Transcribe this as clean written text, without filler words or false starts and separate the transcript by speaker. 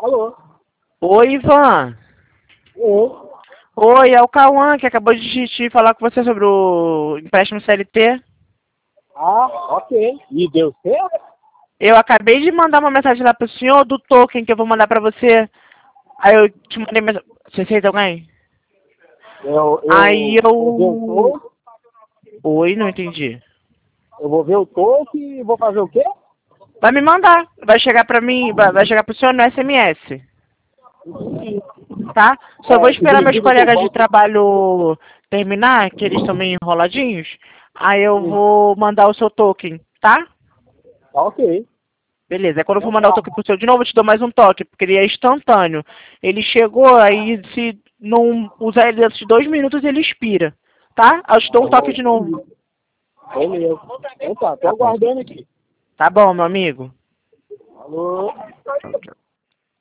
Speaker 1: Alô?
Speaker 2: Oi, Ivan.
Speaker 1: Oi.
Speaker 2: Oi, é o Cauã que acabou de te falar com você sobre o empréstimo CLT.
Speaker 1: Ah, ok. E deu certo?
Speaker 2: Eu acabei de mandar uma mensagem lá pro senhor do token que eu vou mandar pra você. Aí eu te mandei mensagem. Você aceita alguém? Aí
Speaker 1: Eu vou ver o
Speaker 2: eu...
Speaker 1: toque,
Speaker 2: Oi, não entendi.
Speaker 1: eu vou ver o toque e vou fazer o quê?
Speaker 2: Vai me mandar. Vai chegar pra mim, vai chegar pro senhor no SMS. Tá? Só vou
Speaker 1: Você
Speaker 2: esperar meus
Speaker 1: precisa que eu
Speaker 2: colegas de
Speaker 1: bote.
Speaker 2: trabalho terminar, que eles estão meio enroladinhos. Aí eu vou mandar o seu token, tá?
Speaker 1: Tá ok.
Speaker 2: Beleza, aí quando eu for
Speaker 1: Então
Speaker 2: mandar o
Speaker 1: tá.
Speaker 2: token pro seu de novo, eu te dou mais um toque, porque ele é instantâneo. Ele chegou, aí se não usar ele antes de 2 minutos, ele expira. Tá? Aí eu te dou um toque de novo.
Speaker 1: Beleza. Então tá, tô
Speaker 2: Tá bom.
Speaker 1: aguardando aqui.
Speaker 2: Tá bom, meu amigo.
Speaker 1: Alô?
Speaker 2: Tchau, tchau.